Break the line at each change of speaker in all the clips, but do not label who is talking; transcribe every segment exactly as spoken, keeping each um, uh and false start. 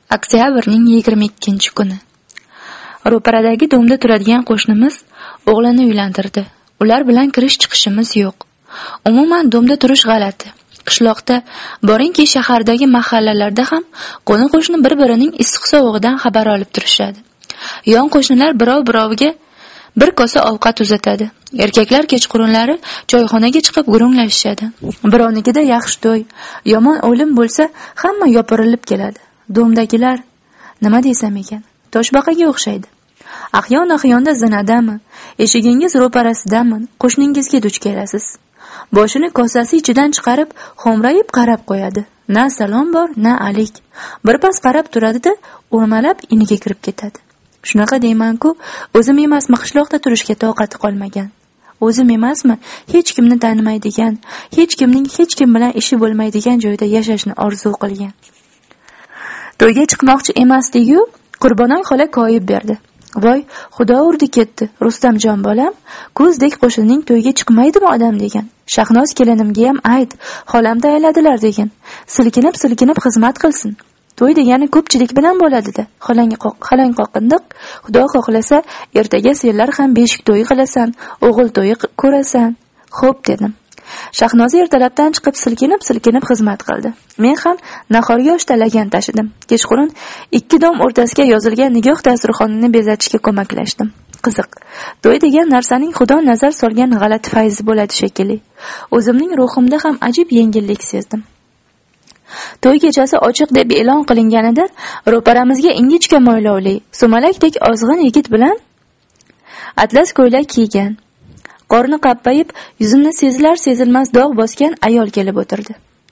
Oktyabrning yigirma ikkinchi kuni. Ro'paradagi domda turadigan qo'shnimiz o'g'lini uylantirdi. Ular bilan kirish chiqishimiz yo'q. Umuman domda turish g'alati. Qishloqda, boringki shahardagi mahallalarda ham qo'ni qo'shni bir-birining issiq sovug'idan xabar olib turishadi. Yon qo'shnilar birov-biroviga bir kosa ovqat uzatadi. Erkaklar kechqurunlari choyxonaga chiqib gurunglashishadi. Birovnikida yaxshi to'y, yomon o'lim bo'lsa, hamma yopirilib keladi. Domdagilar nima desam ekan, toshbaqaga o'xshaydi. Ahyon ahyonda zinadami, eshigingiz ro'parasidami, qo'shningizga duch kelasiz. Boshini kosasi ichidan chiqarib, xo'mrayib qarab qo'yadi. Na salom bor, na alik. Birpas qarab turadi-da, o'rmalab iniga kirib ketadi. Shunaqa deyman-ku, o'zim emasmi qishloqda turishga toqati qolmagan. O'zim emasmi hech kimni tanimaydigan, hech kimning hech kim bilan ishi bo'lmaydigan joyda yashashni orzu qilgan. To'yga chiqmoqchi emasdi-yu, Qurbonoy xola koyib berdi. Voy, xudo urdi ketdi. Rustamjon bolam, ko'zdek qo'shnining to'yga chiqmaydimi odam degan. Shahnoz kelinimga ham ayt, xolam tayinladilar degan. Silkinib-silkinib xizmat qilsin. To'y degani ko'pchilik bilan bo'ladi-da. Xolang qoq, xolang qoqindiq. Xudo xohlasa, ertaga senlar ham beshik to'yi qilasan, o'g'il to'yi ko'rasan. Xo'p dedim. Shahnoza ertalabdan chiqib silkinib-silkinib xizmat qildi. Men ham nahorga oshtalagan tashidim. Kechqurun ikki dom o'rtasiga yozilgan nigoh dasturxonini bezatishga ko'maklashdim. Qiziq. To'y degan narsaning xudo nazar solgan g'alati fayzi bo'ladi shekilli. O'zimning ruhimda ham ajib yengillik sezdim. To'y kechasi ochiq deb e'lon qilinganida ro'paramizga ingichka mo'ylovli, sumalakdek ozg'in yigit bilan atlas ko'ylak kiygan, qorni qappayib, yuzimni sezilar sezilmas dog' bosgan ayol kelib o'tirdi.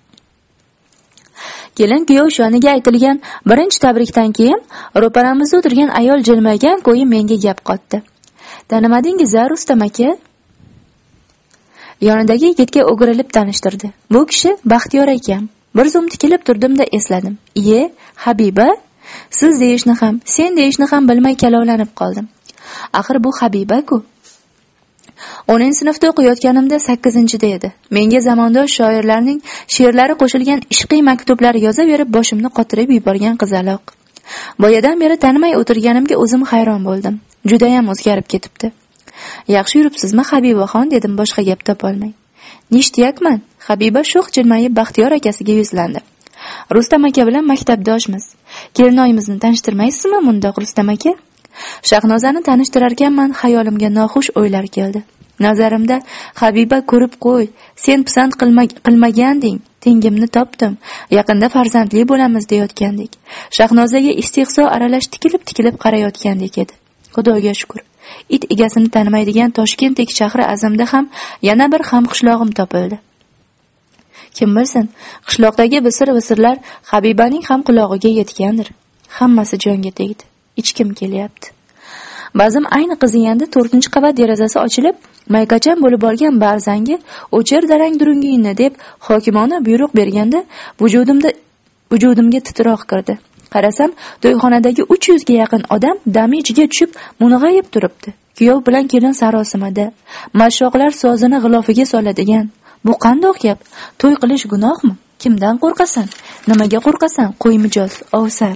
Kelin kuyov shoniga aytilgan birinchi tabrikdan keyin ro'paramizda o'tirgan ayol jilmaygan ko'yi menga gap qotdi. Tanimadingiz-a, Rustam aka? Yonidagi yigitga o'girilib tanishtirdi. Bu kishi Baxtiyor akam. Bir zum tikilib turdim-da esladim. Iye, Habiba, siz deyishni ham, sen deyishni ham bilmay kalovlanib qoldim. Axir bu Habiba-ku. o'ninchi sinfda o'qiyotganimda sakkizinchida edi. Menga zamondosh shoirlarning she'rlari qo'shilgan ishqiy maktublar yozaverib boshimni qotirib yuborgan qizaloq. Boyadan beri tanimay o'tirganimga o'zim hayron bo'ldim. Juda ham o'zgarib ketibdi. Yaxshi yuribsizmi Habibaxon, dedim boshqa gap topolmay. Nishtiyakman. Habiba sho'x jilmayib Baxtiyor akasiga yuzlandi. Rustam aka bilan maktabdoshmiz. Kelinoyimizni tanishtirmaysizmi mundoq, Rustam aka? Shahnozani tanishtirarkanman, xayolimga noxush o'ylar keldi. Nazarimda Habiba ko'rib qo'y, sen pisand qilmaganding, tengimni topdim, yaqinda farzandli bo'lamiz deyotgandek. Shahnozaga istehzo aralash tikilib-tikilib qarayotgandek edi. Xudoga shukr. It egasini tanimaydigan Toshkentdek shahri azamda ham yana bir ham qishlog'im topildi. Kim bilsin, qishloqdagi visir-visirlar Habibaning ham qulog'iga yetgandir. Hammasi jonga tegdi. Ichkim kelyapti. Ba'zim ayni qiziganda to'rtinchi qavat derazasi ochilib, maykachan bo'lib olgan barzangi "O'chir darang durungingni" deb hokimona buyruq berganda, vujudimda vujudimga titroq kirdi. Qarasam, to'yxonadagi uch yuz ga yaqin odam dami ichiga tushib mung'ayib turibdi. Kuyov bilan kelin sarosimada, mashshoqlar sozini g'ilofiga soladigan. Bu qandoq gap? To'y qilish gunohmi? Kimdan qo'rqasan? Nimaga qo'rqasan? Qo'y mijoz, ovsar.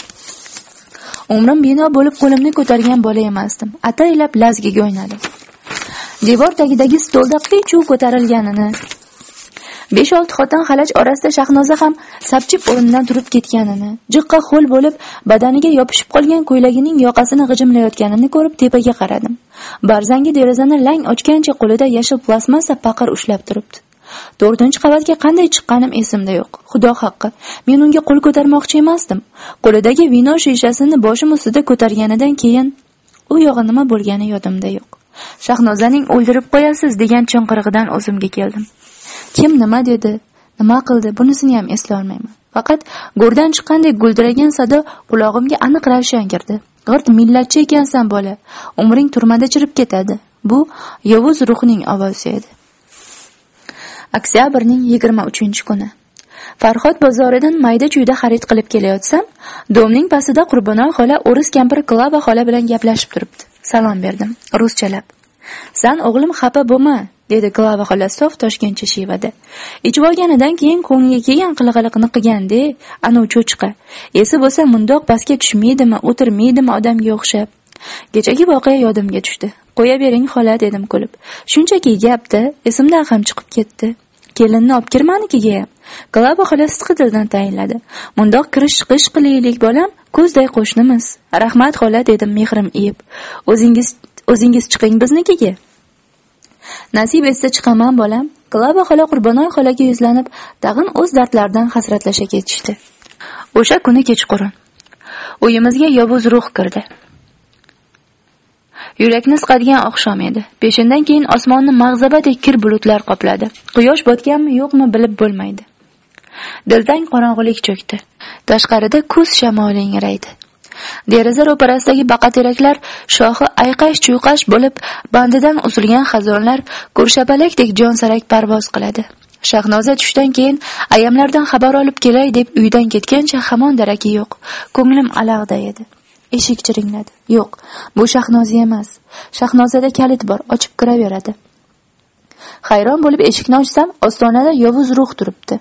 Umrim bino bo'lib qo'limni ko'targan bola emasdim. Ataylab lazgiga o'ynadim. Devor tagidagi stolda qiy-chuv ko'tarilganini, besh olti xotin xalaj orasida Shahnoza ham sapchib o'rnidan turib ketganini, jiqqa ho'l bo'lib badaniga yopishib qolgan ko'ylagining yoqasini g'ijimlayotganini ko'rib tepaga qaradim. Barzangi derazani lang ochgancha qo'lida yashil plastmassa paqir ushlab turibdi. to'rtinchi qavatga qanday chiqqanim esimda yo'q. Xudo haqqi, men unga qo'l ko'tarmoqchi emasdim. Qo'lidagi vino shishasini boshim ustida ko'targanidan keyin u yog'i nima bo'lgani yodimda yo'q. Shahnozaning o'ldirib qo'yasiz degan chonqirig'idan o'zimga keldim. Kim nima dedi, nima qildi, bunisini ham eslay olmayman. Faqat go'rdan chiqqandek guldiragan sado qulog'imga aniq ravshan kirdi. G'irt millatchi ekansan bola, umring turmada chirib ketadi. Bu yovuz ruhning ovozi edi. Oktyabrning yigirma uchinchi kuni. Farhod bozoridan mayda-chuyda xarid qilib kelayotsam, domning pastida Qurbonoy xola o'ris kampir Klava xola bilan gaplashib turibdi. Salom berdim, ruschalab. "San o'g'lim xafa bo'lma" dedi Klava xola sof toshgancha shevada. Ichib olganidan keyin ko'ngliga kelgan qilg'iliqni qilganda, anav cho'chqa. Esi bo'lsa mundoq pastga tushmaydimi, o'tirmaydimi odamga o'xshab. Kechagi voqea yodimga tushdi. Qo'yavering xola dedim kulib. Shunchaki gapda esimdan ham chiqib ketdi. Kelinni olib kirmanikiga ham. Klava xola sidqidildan tayinladi. Mundoq kirish chiqish qilaylik bolam, ko'zday qo'shnimiz. Rahmat xola dedim mehrim iyib. O'zingiz o'zingiz chiqing biznikiga. Nasib etsa chiqaman bolam. Klava xola Qurbonoy xolaga yuzlanib, tag'in o'z dardlaridan hasratlasha ketishdi. O'sha kuni kechqurun uyimizga yovuz ruh kirdi. Yurakni siqadigan oqshom edi. Peshindan keyin osmonni mag'zabadek kir bulutlar qopladi. Quyosh botganmi, yo'qmi bilib bo'lmaydi. Dildan qorong'ulik cho'kdi. Tashqarida kuz shamoli ingraydi. Deraza ro'parasidagi baqateraklar shoxi ayqash-chuyqash bo'lib, bandidan uzilgan xazonlar ko'rshapalakdek jonsarak parvoz qiladi. Shahnoza tushdan keyin ayamlardan xabar olib kelay deb uydan ketgancha hamon daraki yo'q. Ko'nglim alag'da edi. Eshik chiringladi. Yo'q, bu Shahnoza emas. Shahnozada kalit bor, ochib kiraveradi. Hayron bo'lib eshikni ochsam, ostonada yovuz ruh turibdi.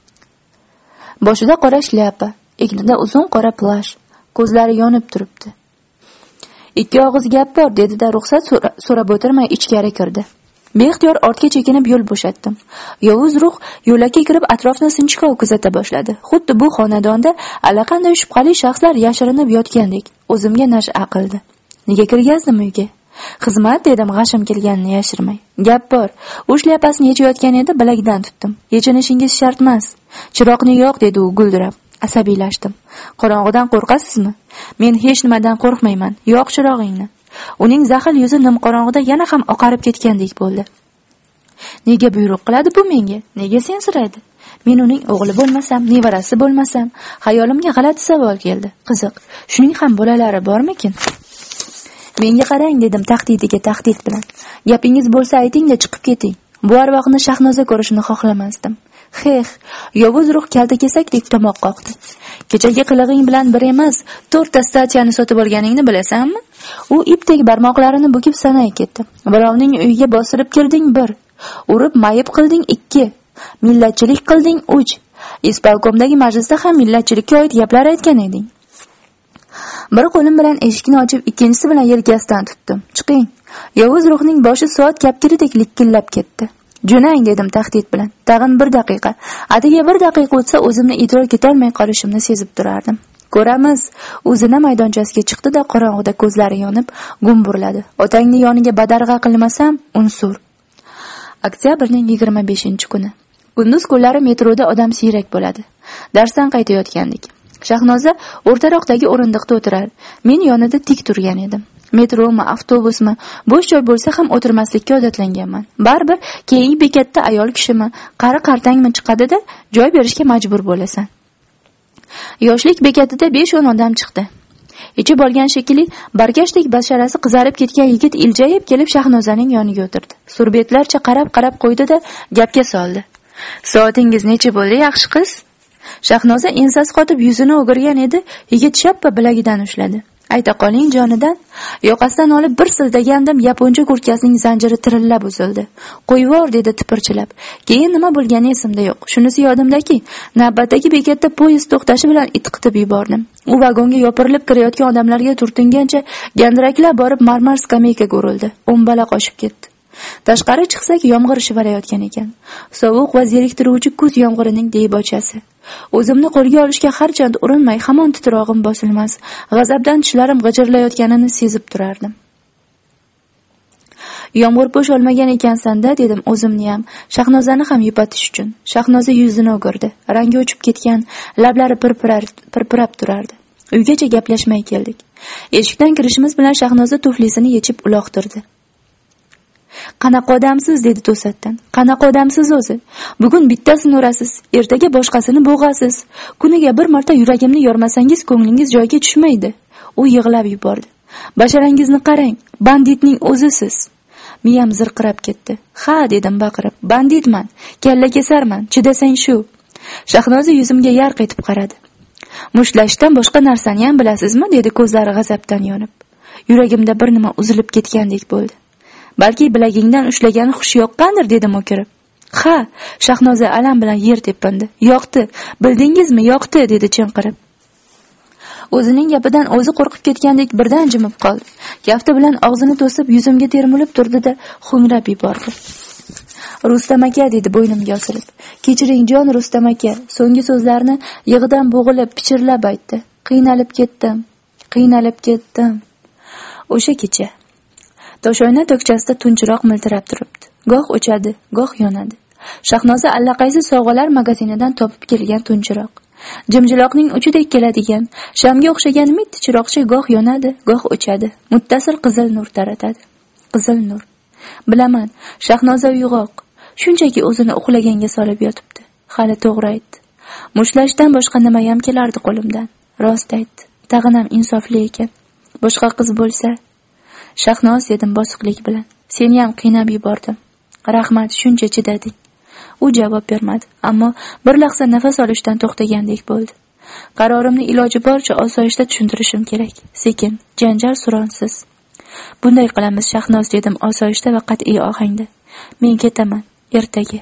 Boshida qora shlyapa, egnida uzun qora plash, ko'zlari yonib turibdi. Ikki og'iz gap bor dedi-da ruxsat so'rab o'tirmay ichkari kirdi. Beixtiyor ortga chekinib yo'l bo'shatdim. Yovuz ruh yo'lakka kirib atrofni sinchkov kuzata boshladi. Xuddi bu xonadonda allaqanday shubhali shaxslar yashirinib yotgandek o'zimga nash'a qildi. Nega kirgazdim uyga? Xizmat dedim g'ashim kelganini yashirmay. Gap bor. U shlyapasini yechayotgan edi, bilagdan tutdim. Yechinishingiz shart emas. Chiroqni yo'q dedi u guldirab. Asabiylashdim. Qorong'idan qo'rqasizmi? Men hech nimadan qo'rqmayman. Yo'q chirog'ingni. Uning zaxil yuzi nimqorong'ida yana ham oqarib ketgandek bo'ldi. Nega buyruq qiladi bu menga? Nega sensiraydi? Men uning o'g'li bo'lmasam, nevarasi bo'lmasam, xayolimga g'alati savol keldi. Qiziq, shuning ham bolalari bormikin? Menga qarang dedim tahdidiga tahdid bilan. Gapingiz bo'lsa ayting-da chiqib keting. Bu arvoqni Shahnoza ko'rishini xohlamasdim. Xex, yovuz ruh kalta kesakdek tomoq qoqdi. Kechagi qilig'ing bilan bir emas, to'rtta statsiyani sotib olganingni bilasanmi? U ipdek barmoqlarini bukib sanay ketdi. Birovning uyiga bostirib kirding bir, urib mayib qilding ikki, millatchilik qilding uch. Isbalkomdagi majlisda ham millatchilikka oid gaplar aytgan eding. Bir qo'lim bilan eshikni ochib, ikkinchisi bilan yelkasidan tutdim. Chiqing. Yovuz ruhning boshi soat kapkiridek likkillab ketdi. Jo'nang dedim tahdid bilan. Tag'in bir daqiqa. Atigi bir daqiqa o'tsa o'zimni idrok etolmay qolishimni sezib turardim. Ko'ramiz. U zina maydonchasiga chiqdi-da qorong'ida ko'zlari yonib gumburladi. Otangni yoniga badarg'a qilmasam, unsur. Oktyabrning yigirma beshinchi kuni. Kunduz kunlari metroda odam siyrak bo'ladi. Darsdan qaytayotgandik. Shahnoza o'rtaroqdagi o'rindiqda o'tirar. Men yonida tik turgan edim. Metromi, avtobusmi, bo'sh joy bo'lsa ham o'tirmaslikka odatlanganman. Baribir keyingi bekatda ayol kishimi, qari qartangmi chiqadi-da, joy berishga majbur bo'lasan. Yoshlik bekatida besh o'n odam chiqdi. Ichib olgan shekilli bargashdek basharasi qizarib ketgan yigit iljayib kelib Shahnozaning yoniga o'tirdi. Surbetlarcha qarab-qarab qo'ydi-da gapga soldi. Soatingiz necha bo'ldi, yaxshi qiz? Shahnoza ensasi qotib yuzini o'girgan edi, yigit shappa bilagidan ushladi. Ayta qoling jonidan. Yoqasidan olib bir siltagandim, yaponcha kurtkasining zanjiri tirillab uzildi. Qo'yvor dedi tipirchilab. Keyin nima bo'lgani esimda yo'q. Shunisi yodimdaki, navbatdagi bekatda poyezd to'xtashi bilan itqitib yubordim. U vagonga yopirilib kirayotgan odamlarga turtingancha gandiraklab borib marmar skameykaga urildi. O'mbala qochib ketdi. Tashqari chiqsak yomg'ir shivarayotgan ekan. Sovuq va zeriktiruvchi kuz yomg'irining debochasi. O'zimni qo'lga olishga harchand urinmay hamon titrog'im bosilmas, g'azabdan tishlarim g'ijirlayotganini sezib turardim. Yomg'ir po'sh olmagan ekansan-da dedim o'zimni ham, Shahnozani ham yupatish uchun. Shahnoza yuzini o'girdi. Rangi o'chib ketgan, lablari pirpirar, pirpirab turardi. Uygacha gaplashmay keldik. Eshikdan kirishimiz bilan Shahnoza tuflisini yechib uloqtirdi. Qanaqa odamsiz dedi to'satdan. Qanaqa odamsiz o'zi? Bugun bittasini urasiz, ertaga boshqasini bo'g'asiz. Kuniga bir marta yuragimni yormasangiz ko'nglingiz joyiga tushmaydi. U yig'lab yubordi. Basharangizni qarang, banditning o'zisiz. Miyam zirqirab ketdi. Ha dedim baqirib. Banditman, kalla kesarman, chidasang shu. Shahnoza yuzimga yarq etib qaradi. Mushlashdan boshqa narsani ham bilasizmi dedi ko'zlari g'azabdan yonib. Yuragimda bir nima uzilib ketgandek bo'ldi. balki bilagingdan ushlagani xushi yoqqandir, dedim o'kirib. Ha, Shahnoza alam bilan yer tepindi. Yoqdi, bildingizmi, yoqdi, dedi chinqirib. O'zining gapidan o'zi qo'rqib ketgandek birdan jimib qoldi. Kafti bilan og'zini to'sib yuzimga termulib turdi-da, ho'ngrab yubordi. Rustam aka, dedi bo'ynimga osilib. Kechiring jon Rustam aka. So'nggi so'zlarini yig'idan bo'g'ilib, pichirlab aytdi. Qiynalib ketdim, qiynalib ketdim. O'sha kecha toshoyna tokchasida tunchiroq miltirab turibdi. Goh o'chadi, goh yonadi. Shahnoza allaqaysi sovg'alar magazinidan topib kelgan tunchiroq. Jimjiloqning uchidek keladigan, shamga o'xshagan mitti chiroqcha goh yonadi, goh o'chadi. Muttasil qizil nur taratadi. Qizil nur. Bilaman, Shahnoza uyg'oq. Shunchaki o'zini uxlaganga solib yotibdi. Hali to'g'ri aytdi. Mushlashdan boshqa nima ham kelardi qo'limdan. Rost aytdi. Tag'in ham insofli ekan. Boshqa qiz bo'lsa, Shahnoz, dedim bosiqlik bilan. Seni ham qiynab yubordim. Rahmat, shuncha chidading. U javob bermadi, ammo bir lahza nafas olishdan to'xtagandek bo'ldi. Qarorimni iloji boricha osoyishta tushuntirishim kerak. Sekin, janjal suronsiz. Bunday qilamiz Shahnoz, dedim osoyishta va qat'iy ohangda. Men ketaman, ertaga.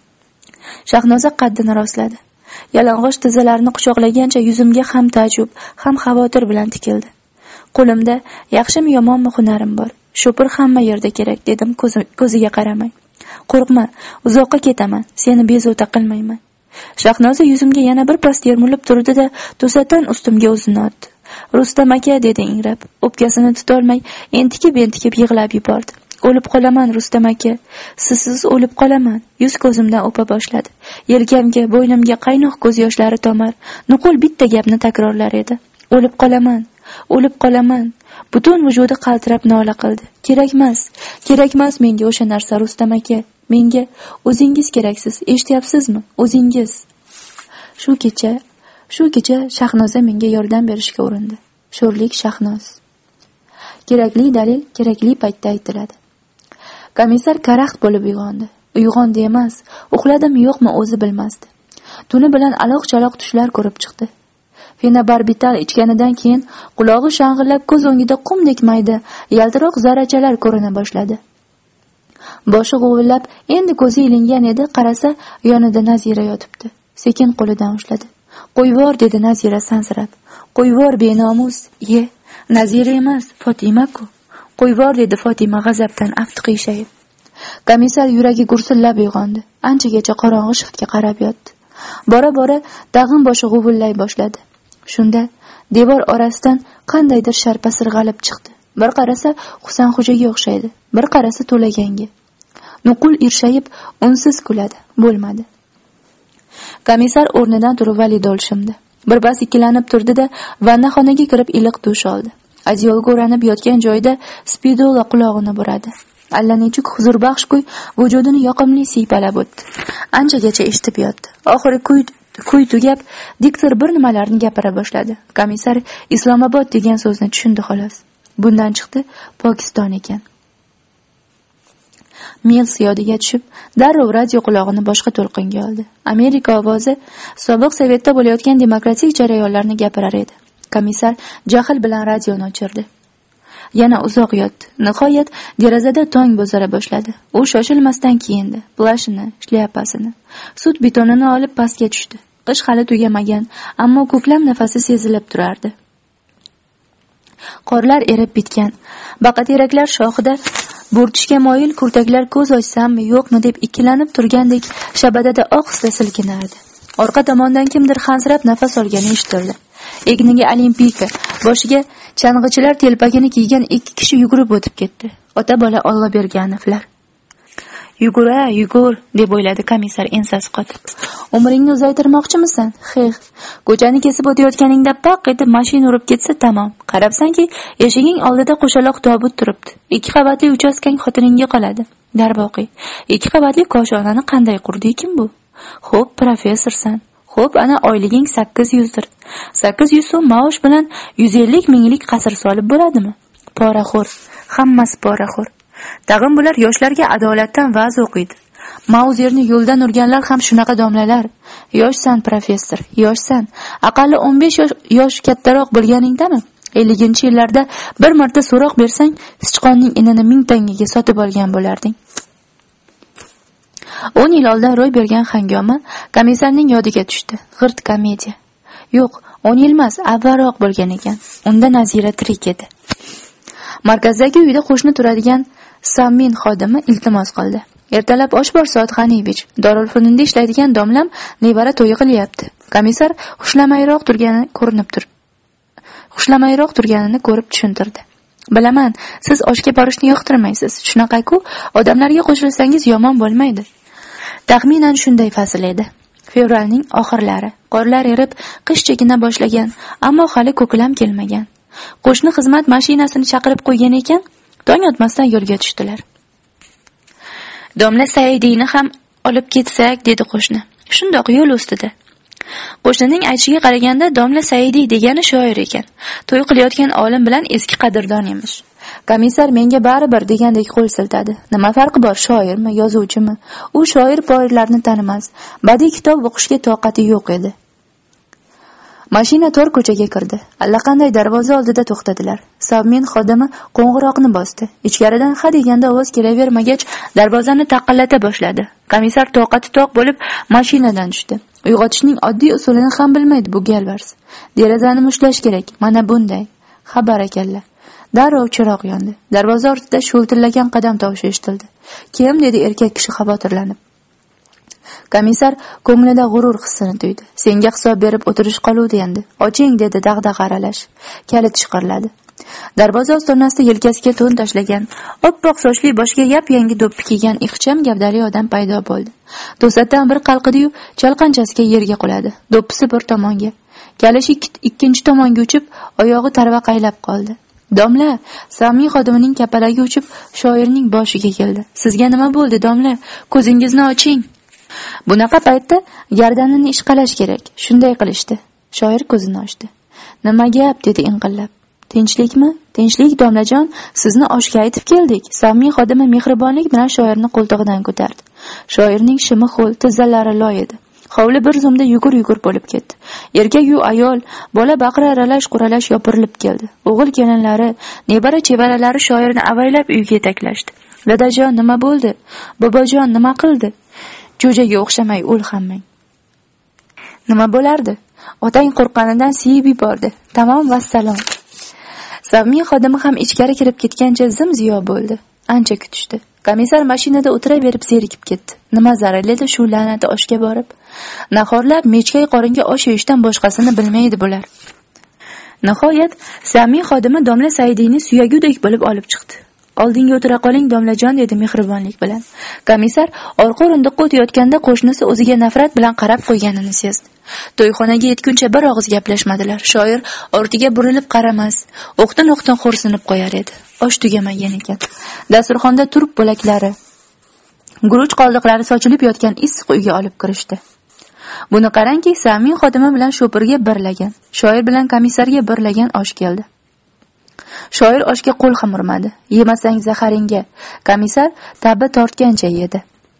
Shahnoza qaddini rostladi. Yalang'och tizzalarini quchoqlagancha yuzimga ham taajjub, ham xavotir bilan tikildi. Qo'limda yaxshimi yomonmi hunarim bor. Shopir hamma yerda kerak, dedim ko'ziga qaramay. Qo'rqma, uzoqqa ketaman, seni bezovta qilmayman. Shahnoza yuzimga yana bir pas termulib turdi-da, to'satdan ustimga o'zini otdi. Rustam aka, dedi ingrab, o'pkasini tutolmay entikib-entikib yig'lab yubordi. O'lib qolaman Rustam aka, sizsiz o'lib qolaman. Yuz ko'zimdan o'pa boshladi. Yelkamga, bo'ynimga qaynoq ko'z yoshlari tomar, nuqul bitta gapni takrorlar edi. O'lib qolaman, o'lib qolaman. Butun vujudi qaltirab nola qildi. Kerakmas, kerakmas menga o'sha narsa Rustam aka. Menga o'zingiz keraksiz, eshityapsizmi? O'zingiz. Shu kecha, shu kecha Shahnoza menga yordam berishga urindi. Sho'rlik Shahnoz. Kerakli dalil kerakli paytda aytiladi. Komissar karaxt bo'lib uyg'ondi. Uyg'ondi emas, uxladimi yo'qmi o'zi bilmasdi. Tuni bilan aloq-chaloq tushlar ko'rib chiqdi. Fenobarbital ichganidan keyin qulog'i shang'illab ko'z o'ngida qumdek mayda, yaltiroq zarrachalar ko'rina boshladi. Boshi g'uvillab, endi ko'zi ilingan edi, qarasa yonida Nazira yotibdi. Sekin qo'lidan ushladi. "Qo'yvor", dedi Nazira sansirab. "Qo'yvor benomus." "Ye, Nazira emas, Fotima-ku." "Qo'yvor", dedi Fotima g'azabdan afti qiyshayib. Komissar yuragi gursillab uyg'ondi. Anchagacha qorong'i shiftga qarab yotdi. Bora-bora tag'in boshi g'uvillay boshladi. Shunda devor orasidan qandaydir sharpa sirg'alib chiqdi. Bir qarasa Husanxo'jaga o'xshaydi, bir qarasa To'laganga. Nuqul irshayib, unsiz kuladi. Bo'lmadi. Komissar o'rnidan turib valida olishimdi. Birpas ikkilanib turdi-da, vannaxonaga kirib iliq dush oldi. Adyolga o'ranib yotgan joyida spidola qulog'ini buradi. Allanechuk huzurbaxsh kuy vujudini yoqimli siypalab o'tdi. Anchagacha eshitib yotdi. Oxiri kuy kuy tugab, diktor bir nimalarni gapira boshladi. Komissar Islomobod degan so'zni tushundi xolos. Bundan chiqdi Pokiston ekan. Mel siyodiga tushib, darrov radio qulog'ini boshqa to'lqinga oldi. Amerika ovozi sobiq Sovetda bo'layotgan demokratik jarayonlarni gapirar edi. Komissar jahl bilan radioni o'chirdi. Yana uzoq yotdi. Nihoyat derazada tong bo'zara boshladi. U shoshilmasdan kiyindi. Plashini, shlyapasini, sut betonini olib pastga tushdi. Qish hali tugamagan, ammo ko'klam nafasi sezilib turardi. Qorlar erib bitgan. Baqateraklar shoxida bo'rtishga moyil kurtaklar ko'z ochsammi, yo'qmi deb ikkilanib turgandek shabadada ohista silkinardi. Orqa tomondan kimdir hansirab nafas olgani eshitildi. Egniga olimpiyka, boshiga chang'ichilar telpagini kiygan ikki kishi yugurib o'tib ketdi. Ota bola Alloh berganiflar. "Yugur-a, yugur", deb o'yladi komissar ensasi qotib. "Umringni uzaytirmoqchimisan? Xeh, ko'chani kesib o'tayotganingda paq etib mashina urib ketsa tamom. Qarabsanki, eshiging oldida qo'shaloq tobut turibdi. Ikki qavatli uchastkang xotiningga qoladi. Darvoqe, ikki qavatli koshonani qanday qurdikin bu? Xo'p, professorsan. Xo'p, ana oyliging sakkiz yuz dir. sakkiz yuz so'm maosh bilan yuz ellik minglik qasr solib bo'ladimi? Poraxo'r, hammasi poraxo'r. Tag'in bular yoshlarga adolatdan va'z o'qiydi. Mauzerni yo'ldan urganlar ham shunaqa domlalar. Yoshsan professor, yoshsan. Aqalli o'n besh yosh, yosh kattaroq bo'lganingdami? elliginchi yillarda bir marta so'roq bersang sichqonning inini ming tangaga sotib olgan bo'larding. o'n yil oldin ro'y bergan hangoma komissarning yodiga tushdi. G'irt komediya. Yo'q, o'n yil emas, avvalroq bo'lgan ekan. Unda Nazira tirik edi. Markazdagi uyda qo'shni turadigan Samin xodimi iltimos qildi. Ertalab osh bor soat G'aniyevich. Dorulfununda ishlaydigan domlam nevara to'yi qilyapti. Komissar xushlamayroq turgani ko'rinib tur. Xushlamayroq turganini ko'rib tushuntirdi. Bilaman, siz oshga borishni yoqtirmaysiz. Shunaqa-ku, odamlarga qo'shilsangiz yomon bo'lmaydi. Taxminan shunday fasl edi. Fevralning oxirlari. Qorlar erib, qish chekina boshlagan, ammo hali ko'klam kelmagan. Qo'shni xizmat mashinasini chaqirib qo'ygan ekan, tong otmasdan yo'lga tushdilar. Domla Saidiyni ham olib ketsak, dedi qo'shni. Shundoq yo'l ustida. Qo'shnining aytishiga qaraganda Domla Saidiy degani shoir ekan. To'y qilayotgan olim bilan eski qadrdon emish. Komissar menga baribir degandek qo'l siltadi. Nima farqi bor, shoirmi, yozuvchimi? U shoir poirlarni tanimas. Badiiy kitob o'qishga toqati yo'q edi. Mashina tor ko'chaga kirdi. Allaqanday darvoza oldida to'xtadilar. Samin xodimi qo'ng'iroqni bosdi. Ichkaridan ha deganda ovoz kelavermagach, darvozani taqillata boshladi. Komissar toqati toq bo'lib mashinadan tushdi. Uyg'otishning oddiy usulini ham bilmaydi bu galvars. Derazani mushlash kerak. Mana bunday. Xabar akalla. Darrov chiroq yondi. Darvoza ortida sho'ltillagan qadam tovushi eshitildi. Kim dedi erkak kishi xavotirlanib. Komissar ko'nglida g'urur hissini tuydi. Senga hisob berib o'tirish qoluvdi endi. Oching dedi dag'dag'a aralash. Kalit chiqariladi. Darvoza ostonasida yelkasiga to'n tashlagan, oppoq sochli boshiga yap-yangi do'ppi kiygan ixcham gavdali odam paydo bo'ldi. To'satdan bir qalqidi-yu, chalqanchasiga yerga quladi. Do'ppisi bir tomonga, kalishi ikkinchi tomonga uchib, oyog'i tarvaqaylab qoldi. Domla, Sami xodimining kapalagi uchib, shoirning boshiga keldi. Sizga nima bo'ldi, domla? Ko'zingizni oching. Bunaqa paytda gardanini ishqalash kerak. Shunday qilishdi. Shoir ko'zini ochdi. Nima gap dedi inqillab. Tinchlikmi? Tinchlik domlajon, sizni oshga aytib keldik. Sami xodimi mehribonlik bilan shoirni qo'ltig'idan ko'tardi. Shoirning shimi ho'l, tizzalari loy edi. Hovli bir zumda yugur-yugur bo'lib ketdi. Erkak-yu ayol, bola baqira aralash quralash yopirilib keldi. O'g'il kelinlari, nebara chevaralari shoirni avaylab uyga yetaklashdi. Dadajon, nima bo'ldi? Bobojon, nima qildi? Jo'jaga o'xshamay o'l hammang. Nima bo'lardi? Otang qo'rqqanidan siyib yubordi. Tamom vassalom. Savmiy xodimi ham ichkari kirib ketgancha zim-ziyo bo'ldi. Ancha kutishdi. Komissar mashinada o'tiraverib zerikib ketdi. Nima zarar edi shu la'nati oshga borib? Nahorlab mechkay qoringa osh yeyishdan boshqasini bilmaydi bular. Nihoyat Savmiy xodimi domla Saidiyni suyagudek bo'lib olib chiqdi. Oldinga o'tira qoling domlajon dedi mehribonlik bilan. Komissar orqa o'rindiqqa o'tayotganda qo'shnisi o'ziga nafrat bilan qarab qo'yganini sezdi. To'yxonaga yetguncha bir og'iz gaplashmadilar. Shoir ortiga burilib qaramas, o'qtin-o'qtin xo'rsinib qo'yar edi. Osh tugamagan ekan. Dasturxonda turp bo'laklari, guruch qoldiqlari sochilib yotgan issiq uyga olib kirishdi. Buni qarangki, Samin xodimi bilan sho'pirga birlagan, shoir bilan komissarga birlagan osh keldi. Shoir oshga qo'l ham urmadi. Yemasang zaharingga. Komissar ta'bi tortgancha yedi.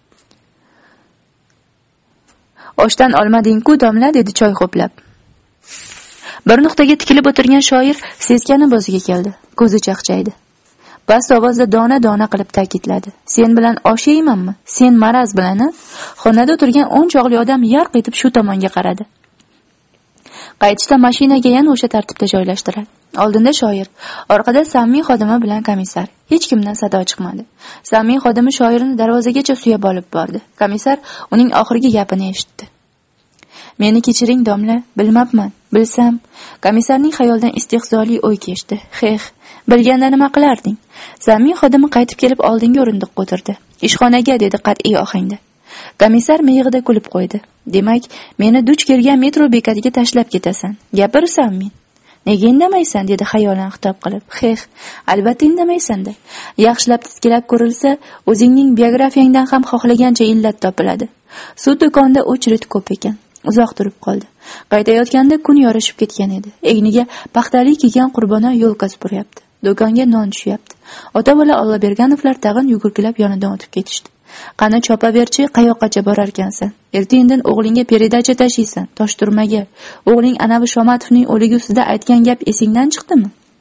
Oshdan olmading-ku domla dedi choy xo'plab. Bir nuqtaga tikilib o'tirgan shoir seskanib o'ziga keldi. Ko'zi chaqchaydi. Past ovozda dona-dona qilib ta'kidladi. Sen bilan osh yeymanmi? Sen maraz bilan-a? Xonada o'tirgan o'n chog'li odam yarq etib shu tomonga qaradi. Qaytishda mashinaga yana o'sha tartibda joylashtiradi. Oldinda shoir, orqada Sami xodimi bilan komissar. Hech kimdan sado chiqmadi. Sami xodimi shoirni darvozagacha suyab olib bordi. Komissar uning oxirgi gapini eshitdi. Meni kechiring domla, bilmabman. Bilsam, komissarning xayolidan istehzoli o'y kechdi. Xex, bilganda nima qilarding? Sami xodimi qaytib kelib oldingi o'rindiqqa o'tirdi. Ishxonaga dedi qat'iy ohangda. Komissar miyig'ida kulib qo'ydi. Demak, meni duch kelgan metro bekatiga tashlab ketasan. Gapirsanmi? Nega indamaysan dedi xayolan xitob qilib. Xex, albatta indamaysan-da. Yaxshilab titkilab ko'rilsa, o'zingning biografiyangdan ham xohlagancha illat topiladi. Suv do'konda o'chirit ko'p ekan. Uzoq turib qoldi. Qaytayotganda kun yorishib ketgan edi. Egniga paxtali kiygan qurbona yo'lka supuryapti. Do'konga non tushyapti. Ota-bola Olloberganovlar tag'in yugurgilab yonidan o'tib ketishdi. Qani chopaverchi, qayoqqacha borarkansan? Erta-indin o'g'lingga peridacha tashiysan, Toshturmaga. O'g'ling anavi Shomatovning o'ligi ustida aytgan gap esingdan chiqdimi?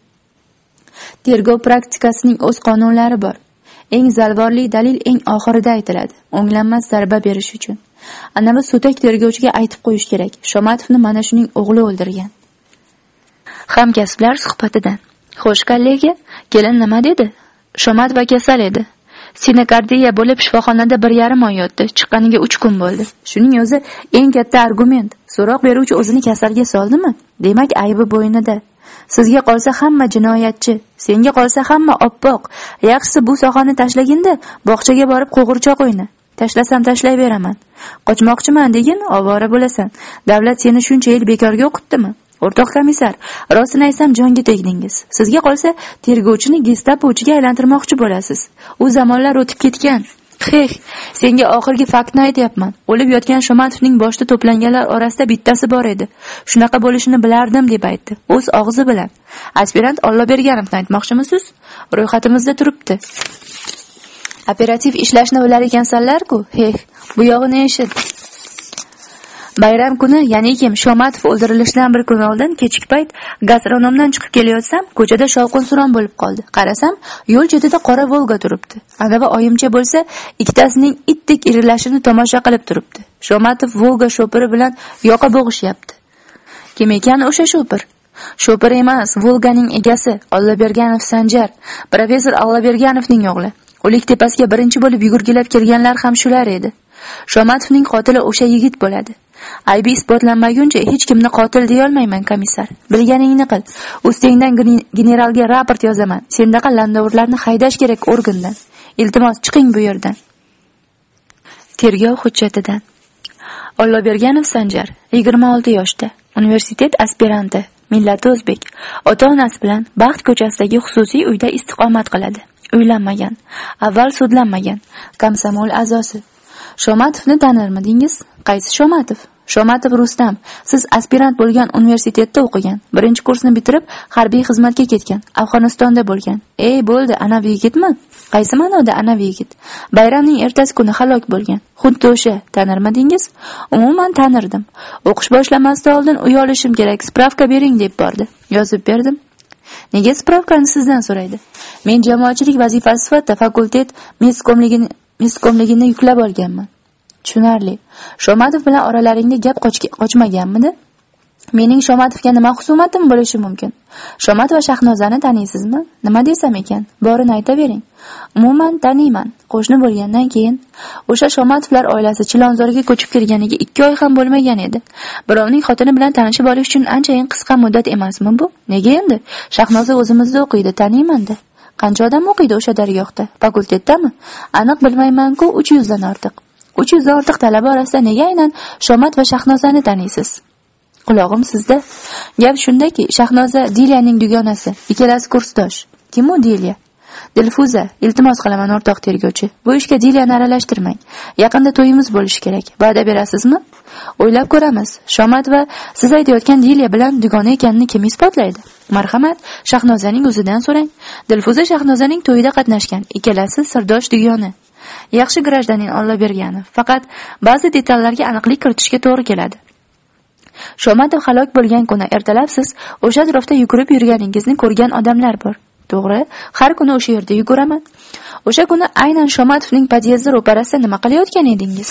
Tergov praktikasining o'z qonunlari bor. Eng zalvorli dalil eng oxirida aytiladi, o'nglanmas zarba berish uchun. Ana bu so'tak tergovchiga aytib qo'yish kerak. Shomatovni mana shuning o'g'li o'ldirgan. Hamkasblar suhbatidan. Xo'sh, kollega, kelin nima dedi? Shomatova kasal edi. Sinokardiya bo'lib shifoxonada bir yarim oy yotdi. Chiqqaniga uch kun bo'ldi. Shuning o'zi eng katta argument. So'roq beruvchi o'zini kasalga soldimi? Demak, aybi bo'ynida. Sizga qolsa hamma jinoyatchi, senga qolsa hamma oppoq. Yaxshisi bu sohani tashlaginda bog'chaga borib qo'g'irchoq o'yna. Tashlasam tashlayveraman. Qochmoqchiman degin, ovora bo'lasan. Davlat seni shuncha yil bekorga o'qitdimi? O'rtoq komissar, rostini aytsam jonga tegdingiz. Sizga qolsa tergovchini gestapochiga aylantirmoqchi bo'lasiz. U zamonlar o'tib ketgan. Xeh, senga oxirgi faktni aytyapman. O'lib yotgan Shomatovning boshida to'planganlar orasida bittasi bor edi. Shunaqa bo'lishini bilardim deb aytdi. O'z og'zi bilan. Aspirant Olloberganovni aytmoqchimisiz? Ro'yxatimizda turibdi. Operativ ishlashni bilar ekansanlar-ku. Heh, bu yog'ini eshit. Bayram kuni, ya'ni kim Shomatov o'ldirilishidan bir kun oldin kechki payt gastronomdan chiqib kelayotsam, ko'chada shovqin-suron bo'lib qoldi. Qarasam, yo'l chetida qora Volga turibdi. Anavi oyimcha bo'lsa, ikkitasining itdek irilashini tomosha qilib turibdi. Shomatov Volga shopiri bilan yoqa bo'g'ishyapti. Kim ekan o'sha shopir? Shopir emas, Volganing egasi, Olloberganov Sanjar, professor Olloberganovning o'g'li. O'lik tepasiga birinchi bo'lib yugurgilab kelganlar ham shular edi. Shomatovning qotili o'sha yigit bo'ladi. Aybi isbotlanmaguncha hech kimni qotil deya olmayman, komissar. Bilganingni qil. Ustingdan generalga raport yozaman. Sendaqa landovurlarni haydash kerak organdan. Iltimos, chiqing bu yerdan. Tergov hujjatidan. Olloberganov Sanjar, yigirma olti yoshda, universitet aspiranti, millati o'zbek. Ota-onasi bilan Baxt ko'chasidagi xususiy uyda istiqomat qiladi. Uylanmagan, avval sudlanmagan, komsomol a'zosi. Shomatovni tanirmidingiz? Qaysi Shomatov? Shomatov Rustam. Siz aspirant bo'lgan universitetda o'qigan. Birinchi kursni bitirib harbiy xizmatga ketgan. Afg'onistonda bo'lgan. Ey, bo'ldi, anavi yigitmi? Qaysi ma'noda anavi yigit? Bayramning ertasi kuni halok bo'lgan. Xuddi o'sha. Tanirmidingiz? Umuman tanirdim. O'qish boshlamasdan oldin uy olishim kerak, spravka bering deb bordi. Yozib berdim. Nega spravkani sizdan so'raydi? Men jamoatchilik vazifasi sifatida fakultet meskomligini meskomligini yuklab olganman. Tushunarli. Shomatov bilan oralaringda gap qochmaganmidi? Mening Shomatovga nima xusumatim bo'lishi mumkin? Shomatov va Shahnozani taniysizmi? Nima desam ekan? Borini aytavering. Umuman taniyman. Qo'shni bo'lgandan keyin o'sha Shomatovlar oilasi Chilonzorga ko'chib kelganiga ikki oy ham bo'lmagan edi. Birovning xotini bilan tanishib olish uchun anchayin qisqa muddat emasmi bu? Nega endi? Shahnoza o'zimizda o'qiydi, taniyman-da. Qancha odam o'qiydi o'sha dargohda? Fakultetdami? Aniq bilmayman-ku, uch yuz dan ortiq. uch yuz dan ortiq talaba orasida nega aynan Shomat va Shahnozani taniysiz? Qulog'im sizda. Gap shundaki, Shahnoza Dilyaning dugonasi, ikkalasi kursdosh. Kim u Dilya? Dilfuza, iltimos qilaman o'rtoq tergovchi. Bu ishga Dilyani aralashtirmang. Yaqinda to'yimiz bo'lishi kerak. Va'da berasizmi? O'ylab ko'ramiz. Shomat va siz aytayotgan Dilya bilan dugona ekanini kim isbotlaydi? Marhamat, Shahnozaning o'zidan so'rang. Dilfuza Shahnozaning to'yida qatnashgan. Ikkalasi sirdosh dugona. Yaxshi grajdanin Olloberganov. Faqat ba'zi detallarga aniqlik kiritishga to'g'ri keladi. Shomatov halok bo'lgan kuni ertalab siz o'sha atrofda yugurib yurganingizni ko'rgan odamlar bor. To'g'ri, har kuni o'sha yerda yuguraman. O'sha kuni aynan Shomatovning pod'ezdi ro'parasida nima qilayotgan edingiz?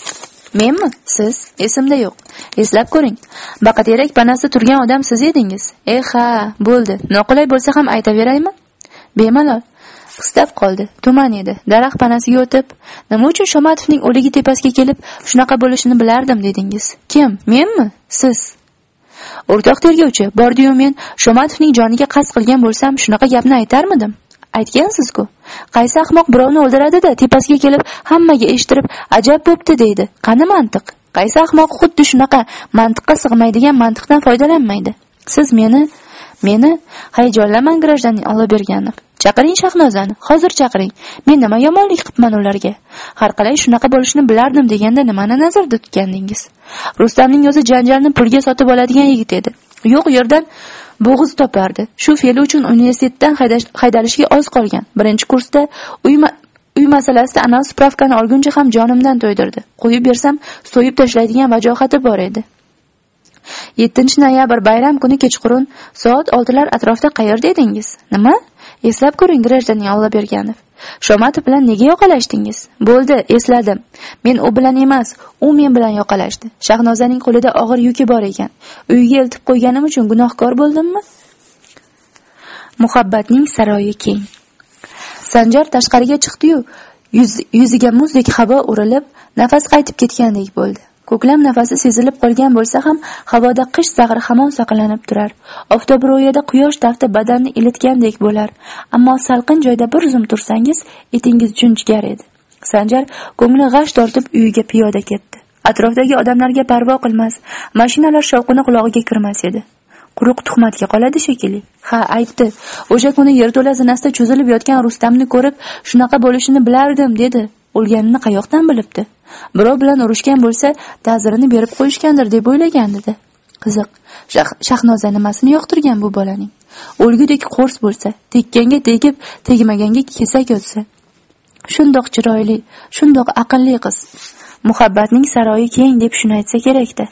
Menmi? Siz? Esimda yo'q. Eslab ko'ring. Baqaterak panasida turgan odam siz edingiz. Eh ha, bo'ldi. Noqulay bo'lsa ham aytaveraymi? Bemalol. Qistab qoldi. Tuman edi. Daraxt panasiga o'tib, nima uchun Shomatovning o'ligi tepasiga kelib, shunaqa bo'lishini bilardim dedingiz. Kim? Menmi? Siz? O'rtoq tergovchi, bordi-yu men Shomatovning joniga qasd qilgan bo'lsam, shunaqa gapni aytarmidim? Aytgansiz-ku. Qaysi ahmoq birovni o'ldiradi-da, tepasiga kelib, hammaga eshittirib, ajab bo'pti deydi. Qani mantiq? Qaysi ahmoq xuddi shunaqa mantiqqa sig'maydigan mantiqdan foydalanmaydi? Siz meni, meni hayajonlamang grajdanin Olloberganov. Chaqiring Shahnozani, hozir chaqiring. Men nima yomonlik qilibman ularga? Har qalay shunaqa bo'lishini bilardim deganda nimani nazarda tutgandingiz? Rustamning o'zi janjalni pulga sotib oladigan yigit edi. Yo'q yerdan bo'g'iz topardi. Shu fe'li uchun universitetdan haydalishiga oz qolgan. Birinchi kursda uy uy masalasida anav spravkani olguncha ham jonimdan to'ydirdi. Qo'yib bersam, so'yib tashlaydigan vajohati bor edi. yettinchi noyabr bayram kuni kechqurun soat oltilar atrofida qayerda edingiz? Nima? Eslab ko'ring, grajdanin Olloberganov. Shomatov bilan nega yoqalashdingiz? Bo'ldi, esladim. Men u bilan emas, u men bilan yoqalashdi. Shahnozaning qo'lida og'ir yuki bor ekan. Uyga eltib qo'yganim uchun gunohkor bo'ldimmi? Muhabbatning saroyi keng. Sanjar tashqariga chiqdi-yu, yuz, yuziga muzdek havo urilib, nafas qaytib ketgandek bo'ldi. Ko'klam nafasi sezilib qolgan bo'lsa ham, havoda qish zag'ri hamon saqlanib turar. Oftob ro'yida quyosh tafti badanni ilitgandek bo'lar, ammo salqin joyda bir zum tursangiz, etingiz junjgar edi. Sanjar ko'ngli g'ash tortib uyiga piyoda ketdi. Atrofdagi odamlarga parvo qilmas, mashinalar shovqini qulog'iga kirmas edi. Quruq tuhmatga qoladi shekilli. Ha, aytdi. O'sha kuni yerto'la zinasida cho'zilib yotgan Rustamni ko'rib, shunaqa bo'lishini bilardim, dedi. O'lganini qayoqdan bilibdi? Birov bilan urushgan bo'lsa, ta'zirini berib qo'yishgandir deb o'ylagan dedi. Qiziq, Shahnoza nimasini yoqtirgan bu bolaning? O'lgudek qo'rs bo'lsa, tekkanga tegib, tegmaganga kesak o'tsa. Shundoq chiroyli, shundoq aqlli qiz. Muhabbatning saroyi keng deb shuni aytsa kerak-da.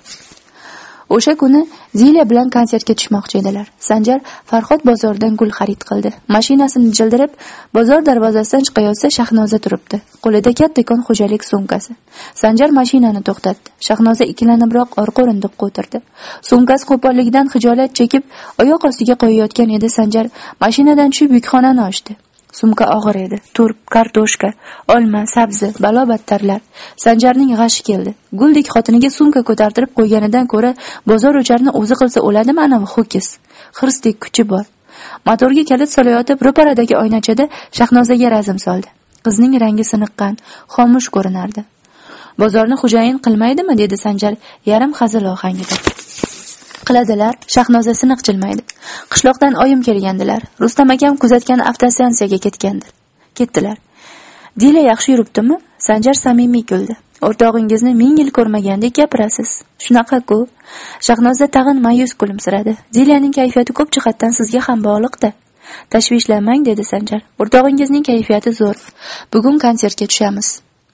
O'sha kuni Zilya bilan konsertga tushmoqchi edilar. Sanjar Farhod bozoridan gul xarid qildi. Mashinasini jildirib, bozor darvozasidan chiqayotsa Shahnoza turibdi. Qo'lida kattakon xo'jalik sumkasi. Sanjar mashinani to'xtatdi. Shahnoza ikkilanibroq orqa o'rindiqqa o'tirdi. Sumkasi qo'polligidan xijolat chekib, oyoq ostiga qo'yayotgan edi. Sanjar mashinadan tushib yukxonani ochdi. Sumka og'ir edi. Turp, kartoshka, olma, sabzi, balo-battarlar. Sanjarning g'ashi keldi. Guldek xotiniga sumka ko'tartirib qo'yganidan ko'ra, bozor o'charni o'zi qilsa o'ladimi anavi ho'kiz. Xirsdek kuchi bor. Motorga kalit solayotib, ro'paradagi oynachada Shahnozaga razm soldi. Qizning rangi siniqqan, xomush ko'rinardi. Bozorni xo'jayin qilmaydimi, dedi Sanjar yarim hazil ohangida. Qiladilar, Shahnoza siniq jilmaydi. Qishloqdan oyim kelgandilar. Rustam akam kuzatgan avtostansiyaga ketgandi. Ketdilar. Dila yaxshi yuribdimi? Sanjar samimiy kuldi. O'rtog'ingizni ming yil ko'rmagandek gapirasiz. Shunaqa-ku. Shahnoza tag'in ma'yus kulimsiradi. Dilaning kayfiyati ko'p jihatdan sizga ham bog'liq-da. Tashvishlanmang, dedi Sanjar. O'rtog'ingizning kayfiyati zo'r. Bugun konsertga tushamiz.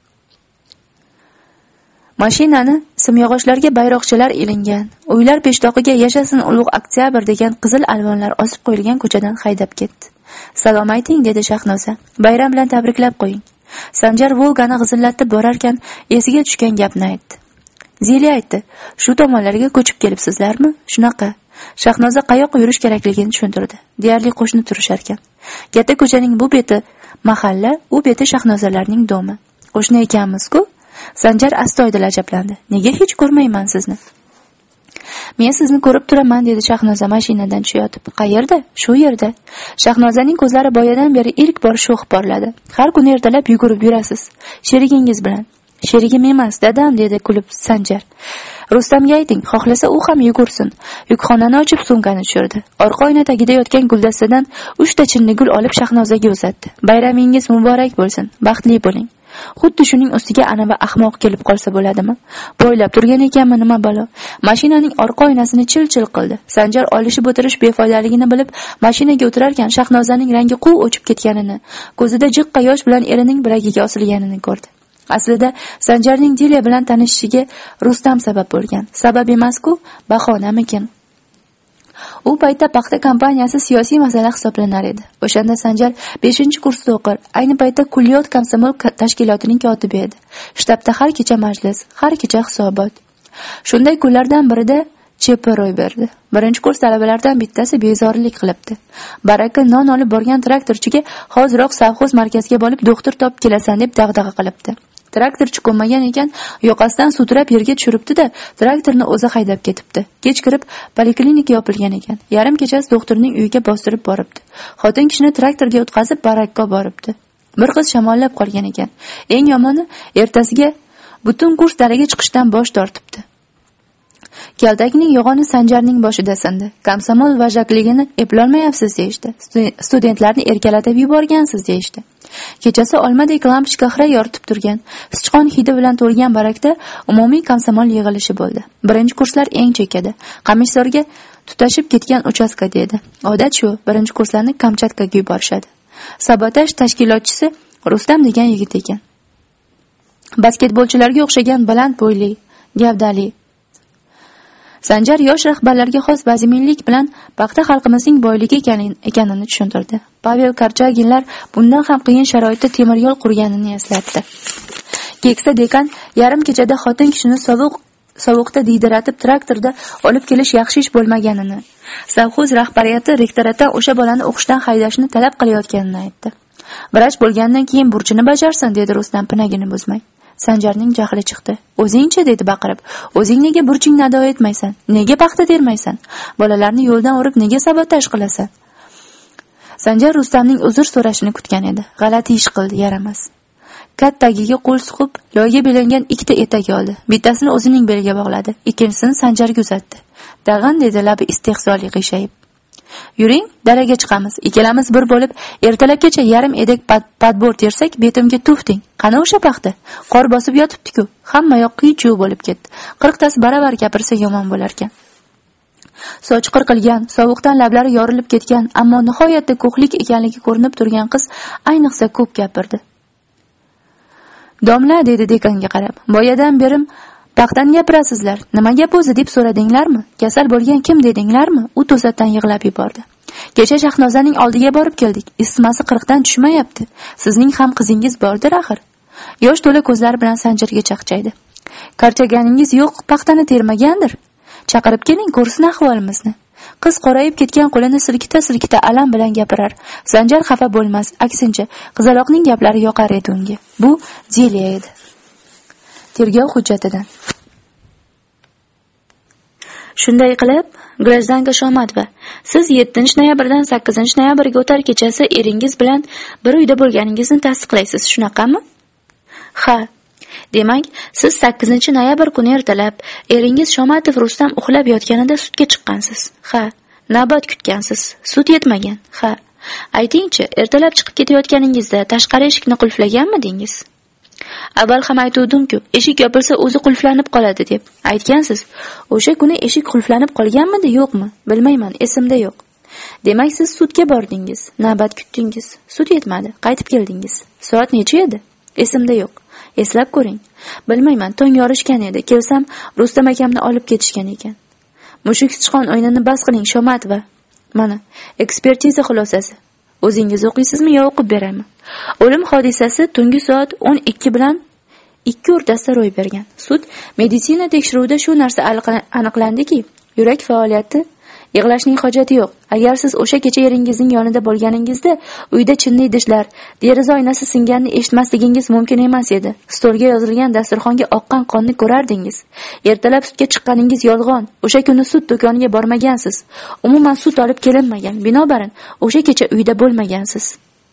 Mashinani simyog'ochlarga bayroqchalar ilingan, uylar peshtoqiga yashasin ulug' oktyabr degan qizil alvonlar osib qo'yilgan ko'chadan haydab ketdi. Salom ayting, dedi Shahnoza. Bayram bilan tabriklab qo'ying. Sanjar Volgani g'izillatib borarkan, esiga tushgan gapni aytdi. Zilya aytdi, shu tomonlarga ko'chib kelibsizlarmi? Shunaqa. Shahnoza qayoqqa yurish kerakligini tushuntirdi. Deyarli qo'shni turishar ekan. Katta ko'chaning bu beti mahalla, u beti Shahnozalarning do'mi. Qo'shni ekanmiz-ku? Sanjar astoydil ajablandi. Nega hech ko'rmayman sizni? Men sizni ko'rib turaman, dedi Shahnoza mashinadan tushayotib. Qayerda? Shu yerda. Shahnozaning ko'zlari boyadan beri ilk bor sho'x porladi. Har kuni ertalab yugurib yurasiz. Sherigingiz bilan. Sherigim emas, dadam, dedi kulib Sanjar. Rustamga ayting, xohlasa u ham yugursin. Yukxonani ochib sumkani tushirdi. Orqa oyna tagida yotgan guldastadan uchta chinni gul olib Shahnozaga uzatdi. Bayramingiz muborak bo'lsin. Baxtli bo'ling. Xuddi shuning ustiga anavi ahmoq kelib qolsa bo'ladimi? Bo'ylab turgan ekanmi, nima balo? Mashinaning orqa oynasini chil-chil qildi. Sanjar olishib o'tirish befoydaligini bilib, mashinaga o'tirarkan Shahnozaning rangi quv o'chib ketganini, ko'zida jiqqa yosh bilan erining bilagiga osilganini ko'rdi. Aslida Sanjarning Dilya bilan tanishishiga Rustam sabab bo'lgan. Sabab emas-ku, bahonamikin. U paytda paxta kompaniyasi siyosiy masala hisoblanar edi. O'shanda Sanjar beshinchi kursda o'qir. Ayni paytda Kulliyot komsomol tashkilotining kotibi edi. Shtabda har kecha majlis, har kecha hisobot. Shunday kunlardan birida chepi ro'y berdi. Birinchi kurs talabalaridan bittasi bezorilik qilibdi. Baraka non olib borgan traktorchiga hoziroq savxoz markaziga borib doktor topib kelasan deb dag'dag'a qilibdi. Traktorchi ko'nmagan ekan, yoqasidan sudrab yerga tushiribdi-da, traktorni o'zi haydab ketibdi. Kech kirib, poliklinika yopilgan ekan. Yarim kechasi doktorning uyiga bostirib boribdi. Xotin kishini traktorga o'tkazib barakka boribdi. Bir qiz shamollab qolgan ekan. Eng yomoni, ertasiga butun kurs dalaga chiqishdan bosh tortibdi. Kaltakning yog'oni Sanjarning boshida sindi. Komsomol vajakligini eplolmayapsiz deyishdi. Studentlarni erkalatib yuborgansiz deyishdi. Kechasi olmadek lampochka xira yoritib turgan, sichqon hidi bilan to'lgan barakda umumiy komsomol yig'ilishi bo'ldi. Birinchi kurslar eng chekkada, Qamishzorga tutashib ketgan uchastkada edi. Odat shu, birinchi kurslarni Kamchatkaga yuborishadi. Sabotaj tashkilotchisi Rustam degan yigit ekan. Basketbolchilarga o'xshagan baland bo'yli, gavdali. Sanjar yosh rahbarlarga xos vazminlik bilan paxta xalqimizning boyligi ekanini tushuntirdi. Pavel Korchaginlar bundan ham qiyin sharoitda temir yo'l qurganini eslatdi. Keksa dekan yarim kechada xotin kishini sovuq sovuqda diydiratib traktorda olib kelish yaxshi ish bo'lmaganini, savxoz rahbariyati rektoratdan o'sha bolani o'qishdan haydashni talab qilayotganini aytdi. Vrach bo'lgandan keyin burchini bajarsin, dedi Rustam pinagini buzmay. Sanjarning jahli chiqdi. O'zingchi, dedi baqirib. O'zing nega burchingni ado etmaysan? Nega paxta termaysan? Bolalarni yo'ldan urib nega sabotaj qilasan? Sanjar Rustamning uzr so'rashini kutgan edi. G'alati ish qildi, yaramas. Kat tagiga qo'l suqib, loyga belangan ikkita etak oldi. Bittasini o'zining beliga bog'ladi, ikkinchisini Sanjarga uzatdi. "Dag'an", dedi labi istehzoli qiyshayib. "Yuring, dalaga chiqamiz. Ikkalamiz bir bo'lib, ertalabgacha yarim edak padbor tersak, betimga tufting. Qani o'sha paxta? Qor bosib yotibdi-ku. Hamma yoq qiy-chuv bo'lib ketdi. qirqtasi baravar gapirsa yomon bo'larkan." Soch qirqilgan, sovuqdan lablari yorilib ketgan, ammo nihoyatda ko'hlik ekanligi ko'rinib turgan qiz ayniqsa ko'p gapirdi. "Domla", dedi dekanga qarab, "boyadan berim paxtani gapirasizlar. Nima gap o'zi deb so'radinglarmi? Kasal bo'lgan kim dedinglarmi?" U to'satdan yig'lab yubordi. "Kecha Shahnozaning oldiga borib keldik. Isitmasi qirqdan tushmayapti. Sizning ham qizingiz bordir axir." Yosh to'la ko'zlari bilan Sanjarga chaqchaydi. "Qarchaganingiz yo'q, paxtani termagandir. Chaqirib keling, ko'rsin ahvolimizni." Qiz qorayib ketgan qo'lini silkita-silkita alam bilan gapirar. Sanjar xafa bo'lmas, aksincha, qizaloqning gaplari yoqar edi unga. Bu Zeliya edi. Tergov hujjatidan. Shunday qilib, Grajdanka Shomatova, siz yettinchi noyabrdan sakkizinchi noyabrga o'tar kechasi eringiz bilan bir uyda bo'lganingizni tasdiqlaysiz, shunaqami? Ha. Demak, siz sakkizinchi noyabr kuni ertalab eringiz Shomatov Rustam uxlab yotganida sudga chiqqansiz. Ha. Navbat kutgansiz. Sud yetmagan. Ha. Aytingchi, ertalab chiqib ketayotganingizda tashqari eshikni qulflaganmidingiz? Avval ham aytuvdim-ku, eshik yopilsa o'zi qulflanib qoladi deb. Aytgansiz. O'sha kuni eshik qulflanib qolganmidi, yo'qmi? Bilmayman, esimda yo'q. Demak, siz sudga bordingiz, navbat kutdingiz. Sud yetmadi, qaytib keldingiz. Soat necha edi? Esimda yo'q. Eslab ko'ring. Bilmayman, tong yorishgan edi. Kelsam, Rustam akamni olib ketishgan ekan. Mushuk sichqon o'yinini bas qiling, Shomatova. Mana, ekspertiza xulosasi. O'zingiz o'qiysizmi yo o'qib beraymi? O'lim hodisasi tungi soat o'n ikki bilan ikki o'rtasida ro'y bergan. Sud meditsina tekshiruvida shu narsa aniqlandiki, yurak faoliyati, yig'lashning hojati yo'q. Agar siz o'sha kecha eringizning yonida bo'lganingizda, uyda chinni idishlar, deraza oynasi singanini eshitmasligingiz mumkin emas edi. Stolga yozilgan dasturxonga oqqan qonni ko'rardingiz. Ertalab sudga chiqqaningiz yolg'on. O'sha kuni sud do'koniga bormagansiz. Umuman sud olib kelinmagan. Binobarin, o'sha kecha uyda bo'lmagansiz.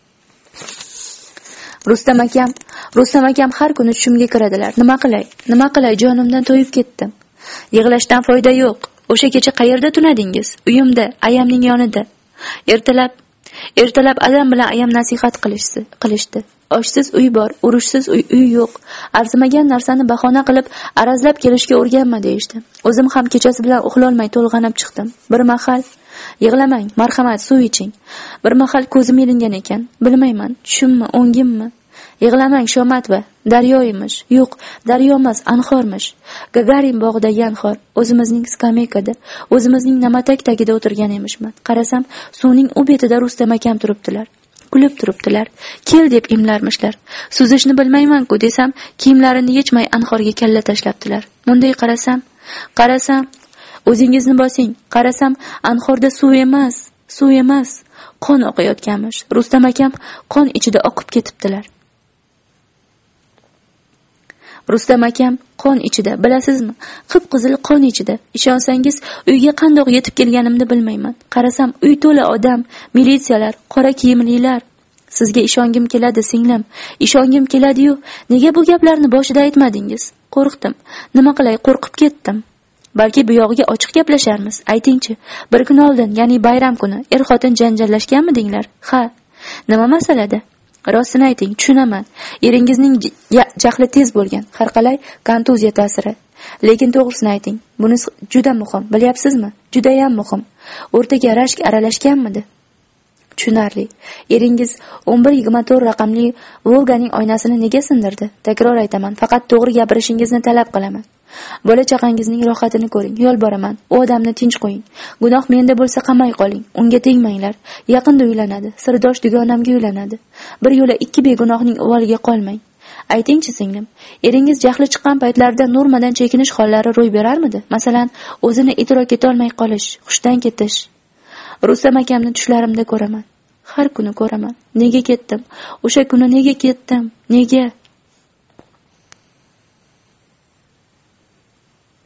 Rustam akam, Rustam akam har kuni tushimga kiradilar. Nima qilay? Nima qilay? Jonimdan to'yib ketdim. Yig'lashdan foyda yo'q. O'sha kecha qayerda tunadingiz? Uyimda, ayamning yonida. Ertalab, ertalab adam bilan ayam nasihat qilishdi, qilishdi. Oshsiz uy bor, urushsiz uy, uy yo'q. Arzimagan narsani bahona qilib, arazlab kelishga o'rganma deyishdi. O'zim ham kechasi bilan uxlolmay to'lg'anib chiqdim. Bir mahal, yig'lamang, marhamat, suv iching. Bir mahal ko'zim ilingan ekan. Bilmayman, tushimmi, o'ngimmi? Yig'lamang, Shomatova. Daryo emish. Yo'q, daryo emas, anhormish. Gagarin bog'idagi anhor. O'zimizning skameykada, o'zimizning namatak tagida o'tirgan emishman. Qarasam, suvning u betida Rustam akam turibdilar. Kulib turibdilar. Kel deb imlarmishlar. Suzishni bilmayman-ku desam, kiyimlarini yechmay anhorga kalla tashlabdilar. Bunday qarasam, qarasam, o'zingizni bosing. Qarasam, anhorda suv emas, suv emas, qon oqayotganmish. Rustam akam qon ichida oqib ketibdilar. Rustam akam qon ichida, bilasizmi? Qip-qizil qon ichida. Ishonsangiz, uyga qandoq yetib kelganimni bilmayman. Qarasam, uy to'la odam, militsiyalar, qora kiyimlilar. Sizga ishongim keladi, singlim. Ishongim keladi-yu, nega bu gaplarni boshida aytmadingiz? Qo'rqdim. Nima qilay, qo'rqib ketdim. Balki bu yog'iga ochiq gaplasharmiz. Aytingchi, bir kun oldin, ya'ni bayram kuni er-xotin janjallashganmidinglar? Ha. Nima masalada? Rostini ayting, tushunaman. Eringizning jahli tez bo'lgan. Har qalay kontuziya ta'siri. Lekin to'g'risini ayting. Bunisi juda muhim, bilyapsizmi? Juda ham muhim. O'rtaga rashk aralashganmidi? Tushunarli. Eringiz o'n bir yigirma to'rt raqamli Volganing oynasini nega sindirdi? Takror aytaman, faqat to'g'ri gapirishingizni talab qilaman. bola chaqangizning rohatini ko'ring, yolboraman. U odamni tinch qo'ying. Gunoh menda bo'lsa qamay qoling. Unga tegmanglar. Yaqinda uylanadi. Sirdosh dugonamga uylanadi. Bir yo'la ikki begunohning uvoliga qolmang. Aytingchi singlim, eringiz jahli chiqqan paytlarda Nurmadan chekinish hollari ro'y berarmidi? Masalan, o'zini idrok etolmay qolish, hushdan ketish. Rustam akamni tushlarimda ko'raman. Har kuni ko'raman. Nega ketdim? O'sha kuni nega ketdim? Nega?